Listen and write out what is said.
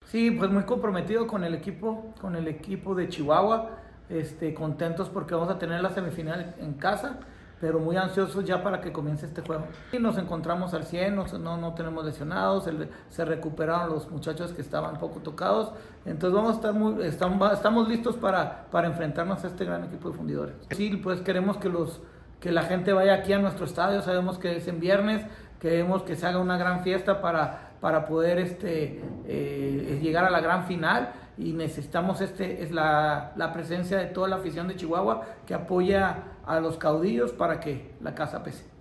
Sí, pues muy comprometido con el equipo de Chihuahua, contentos porque vamos a tener la semifinal en casa, pero muy ansiosos ya para que comience este juego. Y nos encontramos al 100, no tenemos lesionados, se recuperaron los muchachos que estaban poco tocados, entonces vamos a estar estamos listos para enfrentarnos a este gran equipo de fundidores. Sí, pues queremos que la gente vaya aquí a nuestro estadio, sabemos que es en viernes, queremos que se haga una gran fiesta para poder llegar a la gran final, y necesitamos es la presencia de toda la afición de Chihuahua que apoya a los caudillos para que la casa pese.